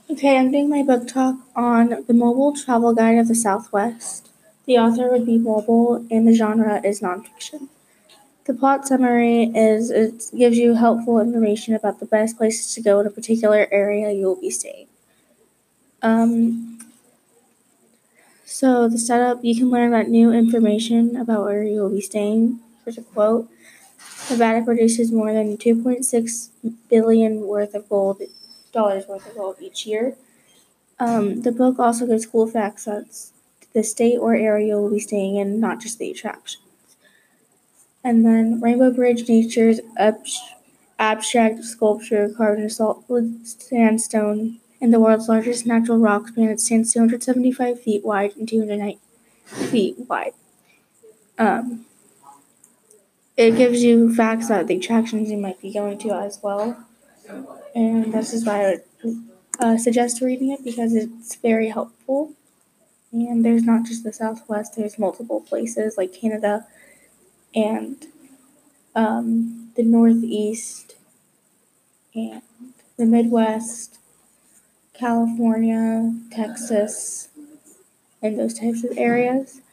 Okay, I'm doing my book talk on The Mobile Travel Guide of the Southwest. The author would be mobile, and the genre is nonfiction. The plot summary is it gives you helpful information about the best places to go in a particular area you will be staying. Um, so the setup, you can learn about new information about where you will be staying. Here's a quote: Nevada produces more than 2.6 billion dollars worth of gold each year. The book also gives cool facts about the state or area you'll be staying in, not just the attraction. And then Rainbow Bridge Nature's abstract sculpture carved in solid sandstone and the world's largest natural rock span. It stands 275 feet wide and 290 feet wide. Um, it gives you facts about the attractions you might be going to as well. And this is why I would suggest reading it because it's very helpful. And there's not just the Southwest, there's multiple places like Canada and the Northeast and the Midwest, California, Texas, and those types of areas.